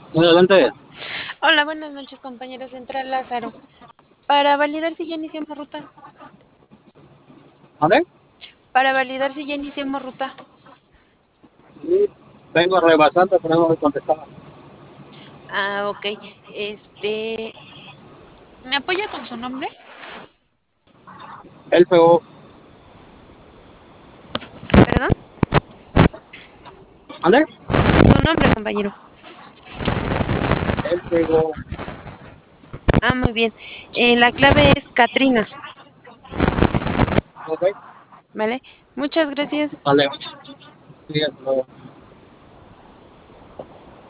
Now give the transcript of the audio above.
Adelante. Hola, buenas noches, compañero Central Lázaro. Para validar si ya iniciamos ruta. ¿Vale? Para validar si ya iniciamos ruta. Sí, vengo rebasando, pero no me contestaba. Ah, ok. Este, ¿Me apoya con su nombre? Él pegó. Perdón. ¿Vale? Su nombre, compañero. Él pegó. Ah, muy bien. La clave es Katrina, Ok. ¿vale? Muchas gracias. Vale. Sí, hasta luego.